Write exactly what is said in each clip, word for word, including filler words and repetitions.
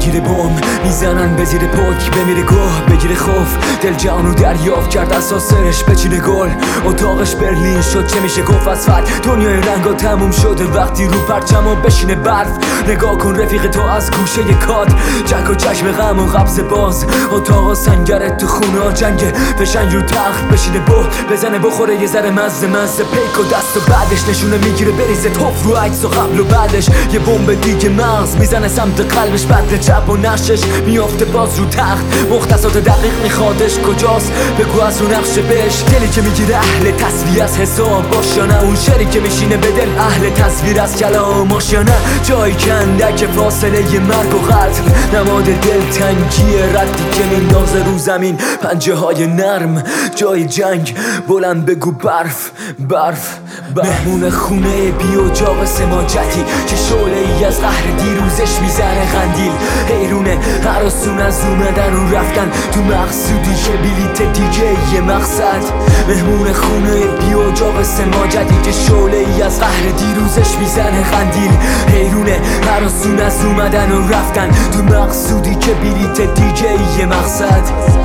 میگیره بوم، میزنن به زیر پاک بمیره گوه، بگیره خوف دل جانو دریافت کرد اساسش بچینه گل. اتاقش برلین شد چه میشه گفت اسفلت، دنیای رنگا تموم شده وقتی رو پرچم و بشینه برف. نگاه کن رفیق تو از گوشه ی کات، جنگ و چشم غم و قبض باز. اتاقا سنگره تو خونه ها جنگه، فشنگ رو تخت بشینه بو بزنه بخوره یه ذره مزه مزه پیک و دست و بعدش نشونه میگیره بریزه توف رو عکس و قبل و بعدش یه بمب دیگه مغز میزنه سمت قلبش، بدل چپ و نقشش میافته باز رو تخت. مختصات دقیق میخوادش کجاست بگو از رو نقشه بهش. دلی که میگیره اهل تصویر از حساب باش یا نه، اون شری که میشینه به دل اهل تصویر از کلاماش یا نه. جایی کنده که فاصله ی مرگ و قتل، نماد دلتنگی ردی که میندازه رو زمین پنجه های نرم. جای جنگ بلند بگو برف برف, برف. مهمون خونه بی اجاق سماجتی که شعله ای از قهر دیروزش میزنه قندیل. حیرونه هراسون از اومدن و رفتن تو مقصودی که بلیت دیگه یه مقصد. مهمون خونه بی اجاق سماجتی که شعله ای از قهر دیروزش میزنه قندیل. حیرونه هراسون از اومدن و رفتن تو مقصودی که بلیت دیگه یه مقصد.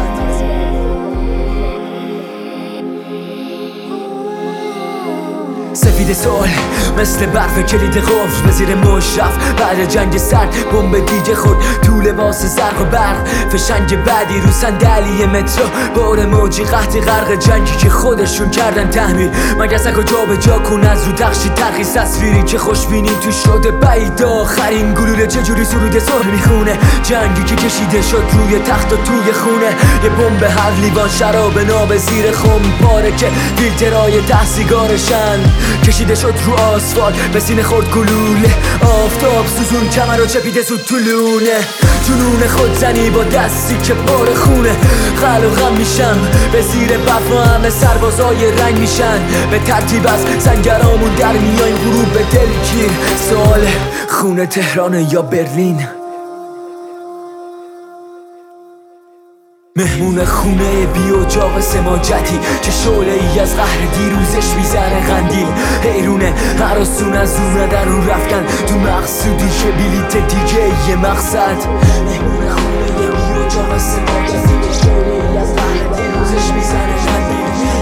سفید سال مثل برف کلید قفل به زیر مشرف بعد جنگ سرد بمب دیگه خود تو لباس زرق و برق. فشنگ بعدی رو صندلی مترو بار موجی قحطی غرق جنگی که خودشون کردن تحمیل. مگسک و جا به جا کن از رو تخشی ترخیص تصویری که خوشبینی تو شده بعید. آخرین گلوله چجوری سرود سر میخونه، جنگی که کشیده شد روی تخت و توی خونه. یه بمب هر لیوان شراب ناب زیر خم پاره که فیلترهای ته سیگارشن کشیده شد رو آسفالت به سینه خورد گلوله. آفتاب سوزون کمر و چپیده زود تو لونه، جنون خود زنی با دستی که بار خونه. خل و غم میشم به زیر برف و همه سربازای رنگ میشن به ترتیب از سنگرامون در میایم غروب به دلگیر. سوال خونه تهران یا برلین؟ مهمون خونه بی اجاق سماجتی که شعله ای از قهر دیروزش میزنه قندیل. حیرونه هراسون از اومدن و رفتن تو مقصودی که بلیت دیگه یه مقصد. مهمون خونه بی اجاق سماجتی که شعله ای از قهر دیروزش میزنه قندیل.